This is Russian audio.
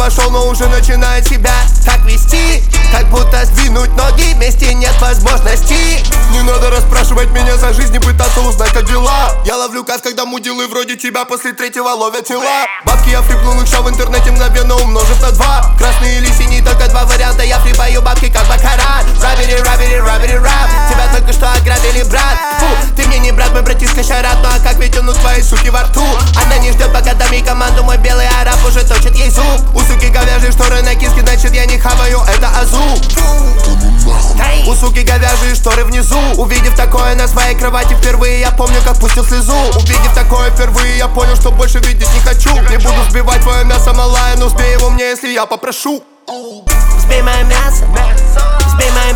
вошел, но уже начинает себя так вести, как будто сдвинуть ноги вместе нет возможности. Не надо расспрашивать меня за жизнь и пытаться узнать, как дела. Я ловлю кайф, когда мудилы вроде тебя после третьего ловят тела. Бабки я флипнул их в интернете, мгновенно умножив на 2. Красный или синий, только два варианта. Я флипаю бабки как бакара. Рабери, рабери, рабери, рап. Тебя только что ограбили, брат. Фу, ты мне не брат, мой братишка Шарат. Ну а как ведь он у твоей суки во рту? Она не ждет, пока дам ей команду. Мой белый араб уже точит ей зуб. У суки говяжьи шторы на киске, значит я не хаваю, это азу. У суки говяжьи шторы внизу. Увидев такое на своей кровати впервые, я помню, как пустил слезу. Увидев такое впервые, я понял, что больше видеть не хочу. Не буду сбивать твое мясо, малая, но сбей его мне, если я попрошу. Сбей мое мясо, сбей мое